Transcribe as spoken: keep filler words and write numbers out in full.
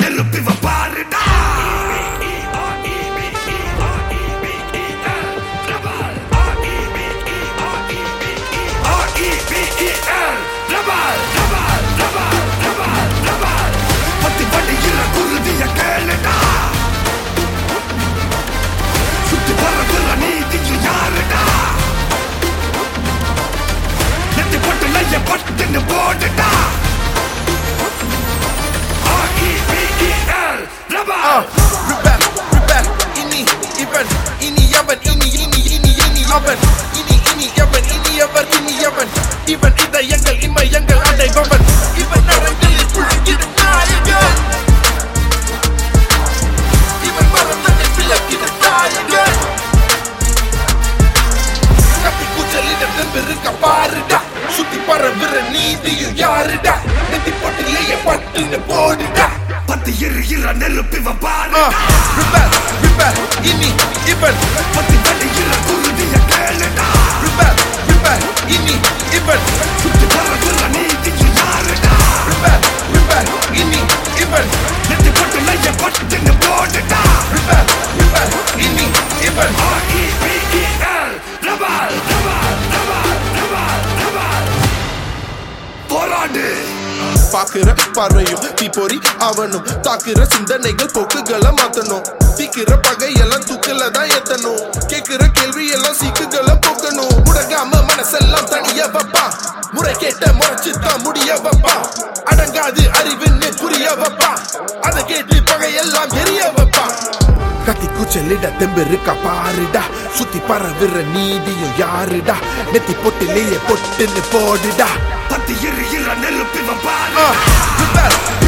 நெருப்பி பாருடா. பத்தி வண்டியில குருதிய கேளுடா. சுத்தி பறக்குற நீதியில் யாருடா. நெத்தி போட்டு லைய பட்டுன்னு போடுடா. Rebel, rebel, ini, even, ini, yavan, ini, ini, ini, ini, yavan, ini, ini, yavan, ini, yavan, ini, yavan, even ida yangal, ima yangal, adai bavan, even narangalil pulakkidu nayagan, even marandanil pilakkidu nayagan, katti kuchalida thembirukka paaruda, sutti paravira neediyum yaruda, nethi pottileya pattunnu poduda. பத்தி எரிகிற நெருப்பி பாருடா. Rebel, rebel, ini, even, பத்தி வண்டியில குருதிய கேளுடா. rebel, rebel, ini, even, சுத்தி பறக்குற நீதியில் யாருடா. rebel, rebel, ini, even, நெத்தி போட்டு லைய பட்டுன்னு போடுடா. rebel, rebel, ini, even. Rebel, rebel, rebel, rebel, rebel. போராடு. பாக்குற பார்வையும் தீப்பொறி அவனும் தாக்குற சிந்தனைகள் போக்குகளை மாத்தணும். தீக்கிற பகையெல்லாம் தூக்கல தான் ஏத்தணும். கேக்குற கேள்வி எல்லாம் சீக்குகளை போக்கணும். முடங்காம மனசெல்லாம் தனிய வைப்பா. முறை கேட்ட முறைச்சுதான் முடிய வைப்பா. அடங்காது அறிவுன்னு புரிய வைப்பா. அதை கேட்டு பகையெல்லாம் எரிய வைப்பா. கத்தி கூச்சலிட தெம்பிருக்கா பாருடா. சுத்தி பறவிற நீதியும் யாருடா. நெத்தி பொட்டிலேயே பொட்டுன்னு போடுடா. பத்தி எரிகிற நெருப்பி பாருடா. Rebel,